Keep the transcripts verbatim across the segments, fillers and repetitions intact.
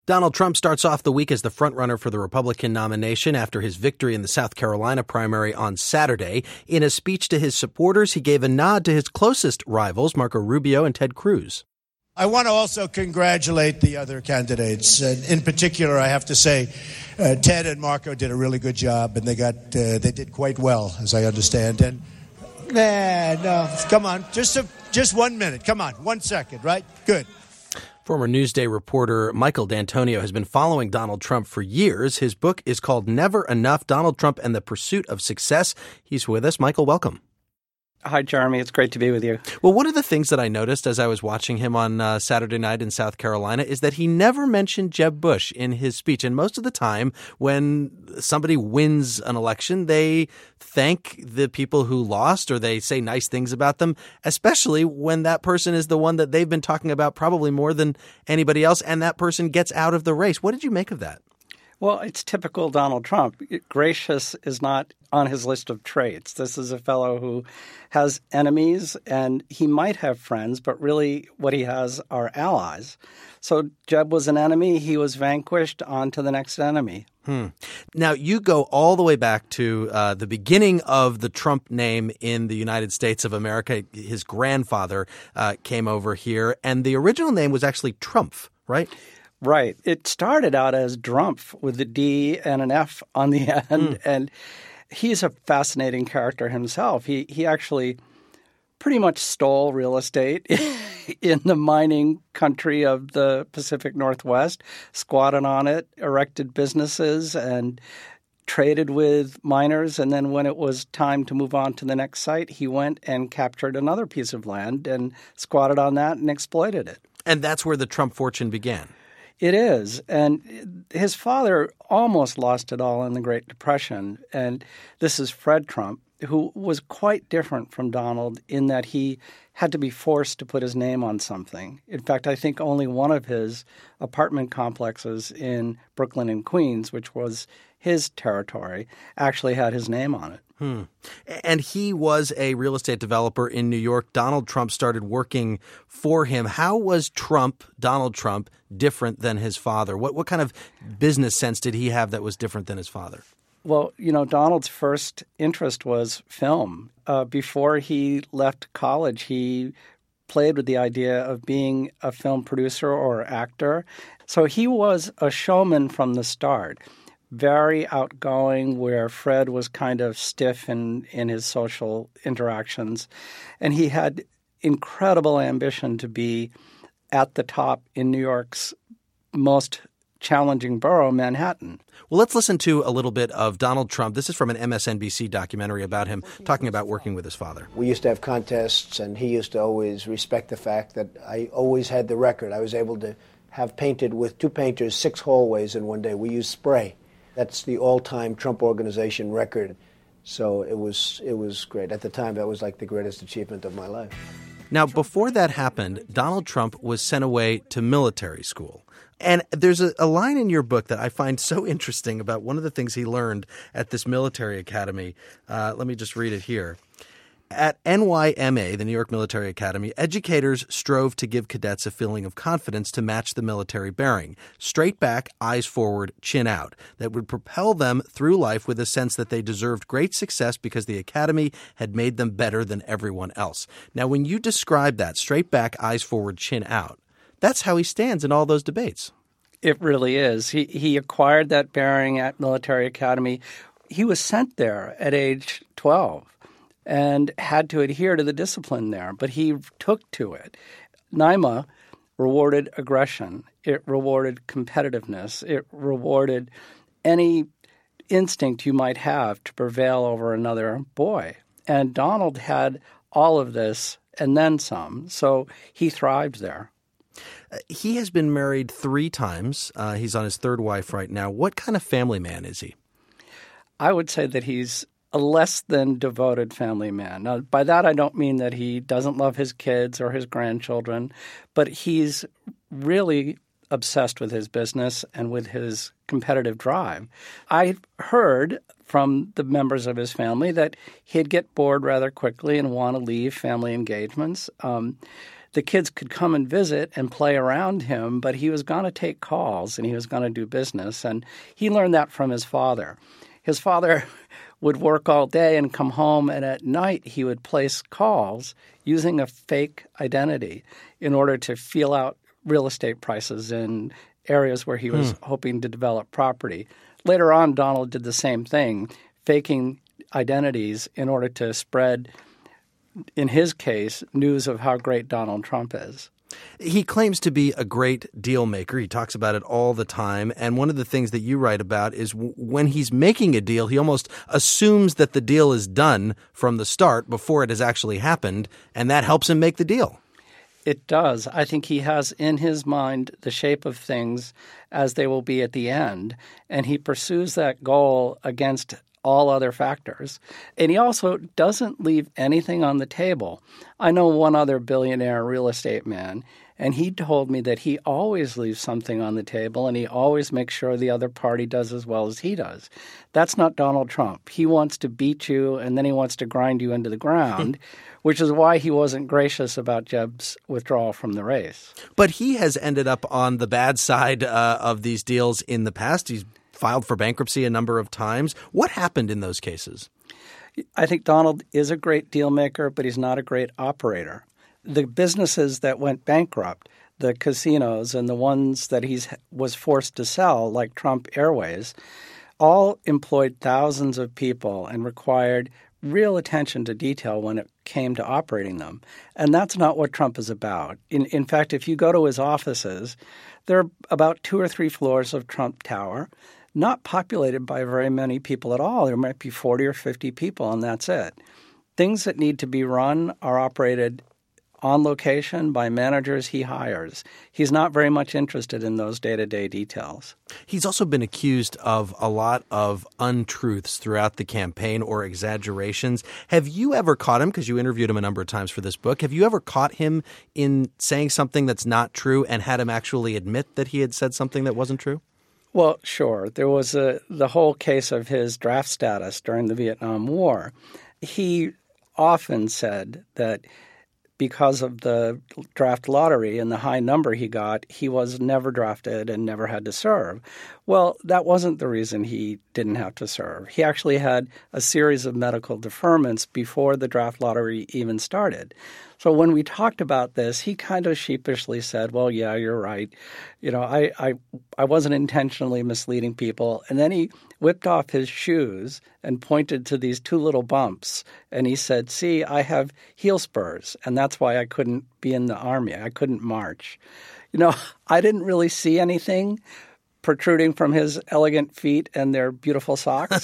Donald Trump starts off the week as the frontrunner for the Republican nomination after his victory in the South Carolina primary on Saturday. In a speech to his supporters, he gave a nod to his closest rivals, Marco Rubio and Ted Cruz. I want to also congratulate the other candidates. And in particular, I have to say, uh, Ted and Marco did a really good job, and they got uh, they did quite well, as I understand. And nah, no, come on, just a, just one minute. Come on, one second, right? Good. Former Newsday reporter Michael D'Antonio has been following Donald Trump for years. His book is called Never Enough, Donald Trump and the Pursuit of Success. He's with us. Michael, welcome. Hi, Jeremy. It's great to be with you. Well, one of the things that I noticed as I was watching him on uh, Saturday night in South Carolina is that he never mentioned Jeb Bush in his speech. And most of the time when somebody wins an election, they thank the people who lost or they say nice things about them, especially when that person is the one that they've been talking about probably more than anybody else, and that person gets out of the race. What did you make of that? Well, it's typical Donald Trump. Gracious is not on his list of traits. This is a fellow who has enemies, and he might have friends, but really what he has are allies. So Jeb was an enemy. He was vanquished. On to the next enemy. Hmm. Now, you go all the way back to uh, the beginning of the Trump name in the United States of America. His grandfather uh, came over here, and the original name was actually Trump, right? Right. It started out as Drumpf with a D and an F on the end. Mm. And he's a fascinating character himself. He he actually pretty much stole real estate in the mining country of the Pacific Northwest, squatted on it, erected businesses, and traded with miners. And then when it was time to move on to the next site, he went and captured another piece of land and squatted on that and exploited it. And that's where the Trump fortune began. It is. And his father almost lost it all in the Great Depression. And this is Fred Trump, who was quite different from Donald in that he had to be forced to put his name on something. In fact, I think only one of his apartment complexes in Brooklyn and Queens, which was his territory, actually had his name on it. Hmm. And he was a real estate developer in New York. Donald Trump started working for him. How was Trump, Donald Trump, different than his father? What what kind of business sense did he have that was different than his father? Well, you know, Donald's first interest was film. Uh, before he left college, he played with the idea of being a film producer or actor. So he was a showman from the start. Very outgoing, where Fred was kind of stiff in, in his social interactions. And he had incredible ambition to be at the top in New York's most challenging borough, Manhattan. Well, let's listen to a little bit of Donald Trump. This is from an M S N B C documentary about him talking about working with his father. We used to have contests, and he used to always respect the fact that I always had the record. I was able to have painted with two painters six hallways in one day. We used spray. That's the all-time Trump Organization record. So it was it was great. At the time, that was like the greatest achievement of my life. Now, before that happened, Donald Trump was sent away to military school. And there's a, a line in your book that I find so interesting about one of the things he learned at this military academy. Uh, let me just read it here. At N Y M A, the New York Military Academy, educators strove to give cadets a feeling of confidence to match the military bearing, straight back, eyes forward, chin out, that would propel them through life with a sense that they deserved great success because the academy had made them better than everyone else. Now, when you describe that, straight back, eyes forward, chin out, that's how he stands in all those debates. It really is. He he acquired that bearing at Military Academy. He was sent there at age twelve. And had to adhere to the discipline there, but he took to it. NYMA rewarded aggression. It rewarded competitiveness. It rewarded any instinct you might have to prevail over another boy. And Donald had all of this and then some, so he thrived there. Uh, he has been married three times. Uh, he's on his third wife right now. What kind of family man is he? I would say that he's a less than devoted family man. Now, by that, I don't mean that he doesn't love his kids or his grandchildren, but he's really obsessed with his business and with his competitive drive. I heard from the members of his family that he'd get bored rather quickly and want to leave family engagements. Um, the kids could come and visit and play around him, but he was going to take calls and he was going to do business. And he learned that from his father. His father would work all day and come home, and at night he would place calls using a fake identity in order to feel out real estate prices in areas where he was hmm. hoping to develop property. Later on, Donald did the same thing, faking identities in order to spread, in his case, news of how great Donald Trump is. He claims to be a great deal maker. He talks about it all the time. And one of the things that you write about is w- when he's making a deal, he almost assumes that the deal is done from the start before it has actually happened, and that helps him make the deal. It does. I think he has in his mind the shape of things as they will be at the end, and he pursues that goal against all other factors. And he also doesn't leave anything on the table. I know one other billionaire real estate man, and he told me that he always leaves something on the table and he always makes sure the other party does as well as he does. That's not Donald Trump. He wants to beat you and then he wants to grind you into the ground, which is why he wasn't gracious about Jebb's withdrawal from the race. But he has ended up on the bad side uh, of these deals in the past. He's filed for bankruptcy a number of times. What happened in those cases? I think Donald is a great deal maker, but he's not a great operator. The businesses that went bankrupt, the casinos and the ones that he was forced to sell, like Trump Airways, all employed thousands of people and required real attention to detail when it came to operating them. And that's not what Trump is about. In, in fact, if you go to his offices, there are about two or three floors of Trump Tower, not populated by very many people at all. There might be forty or fifty people, and that's it. Things that need to be run are operated on location by managers he hires. He's not very much interested in those day-to-day details. He's also been accused of a lot of untruths throughout the campaign or exaggerations. Have you ever caught him, because you interviewed him a number of times for this book, have you ever caught him in saying something that's not true and had him actually admit that he had said something that wasn't true? Well, sure. There was a, the whole case of his draft status during the Vietnam War. He often said that because of the draft lottery and the high number he got, he was never drafted and never had to serve. Well, that wasn't the reason he didn't have to serve. He actually had a series of medical deferments before the draft lottery even started. So when we talked about this, he kind of sheepishly said, well, yeah, you're right. You know, I, I, I wasn't intentionally misleading people. And then he whipped off his shoes and pointed to these two little bumps. And he said, see, I have heel spurs, and that's why I couldn't be in the army. I couldn't march. You know, I didn't really see anything protruding from his elegant feet and their beautiful socks.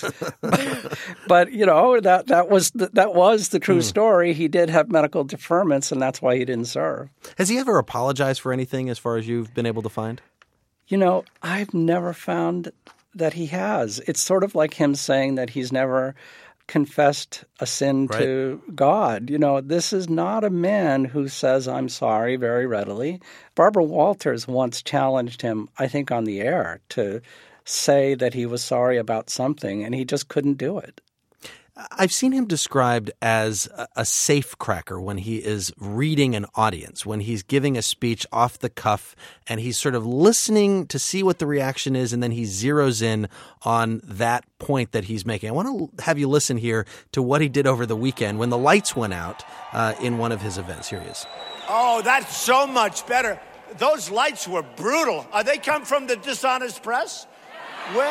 But, you know, that that was the, that was the true mm. story. He did have medical deferments, and that's why he didn't serve. Has he ever apologized for anything as far as you've been able to find? You know, I've never found that he has. It's sort of like him saying that he's never confessed a sin right. to God. You know, this is not a man who says, I'm sorry very readily. Barbara Walters once challenged him, I think on the air, to say that he was sorry about something, and he just couldn't do it. I've seen him described as a safe cracker when he is reading an audience, when he's giving a speech off the cuff and he's sort of listening to see what the reaction is, and then he zeroes in on that point that he's making. I want to have you listen here to what he did over the weekend when the lights went out uh, in one of his events. Here he is. Oh, that's so much better. Those lights were brutal. Uh, they come from the dishonest press? Where?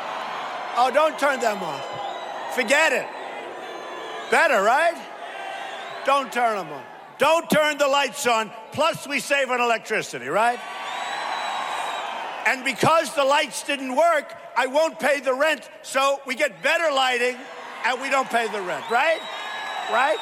Oh, don't turn them off. Forget it. Better, right? Don't turn them on. Don't turn the lights on. Plus, we save on electricity, right? And because the lights didn't work, I won't pay the rent. So we get better lighting, and we don't pay the rent, right? Right?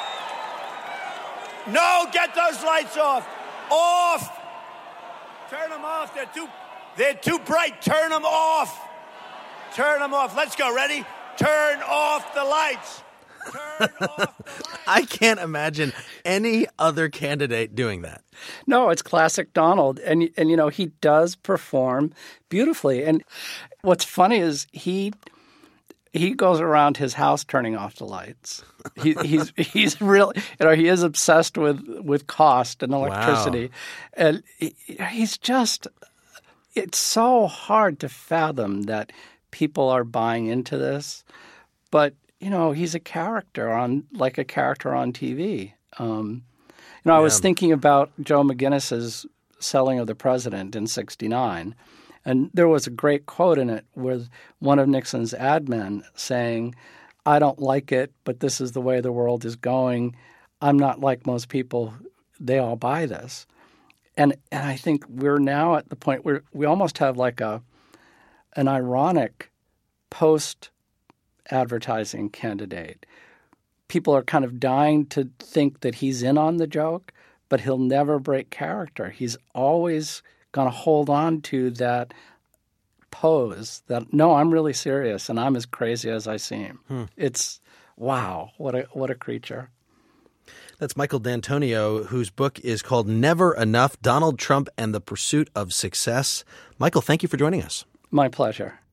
No, get those lights off. Off. Turn them off. They're too, they're too bright. Turn them off. Turn them off. Let's go. Ready? Turn off the lights. Turn off the lights. I can't imagine any other candidate doing that. No, it's classic Donald. And, and you know, he does perform beautifully. And what's funny is he he goes around his house turning off the lights. He, he's he's really, you know, he is obsessed with, with cost and electricity. Wow. And he, he's just, it's so hard to fathom that people are buying into this. But, you know, he's a character on, like a character on T V. Um, you know, I yeah. was thinking about Joe McGinnis's Selling of the President in sixty-nine. And there was a great quote in it with one of Nixon's ad men saying, I don't like it, but this is the way the world is going. I'm not like most people. They all buy this. And and I think we're now at the point where we almost have like a an ironic post-advertising candidate. People are kind of dying to think that he's in on the joke, but he'll never break character. He's always going to hold on to that pose that, no, I'm really serious and I'm as crazy as I seem. Hmm. It's, wow, what a what a creature. That's Michael D'Antonio, whose book is called Never Enough, Donald Trump and the Pursuit of Success. Michael, thank you for joining us. My pleasure.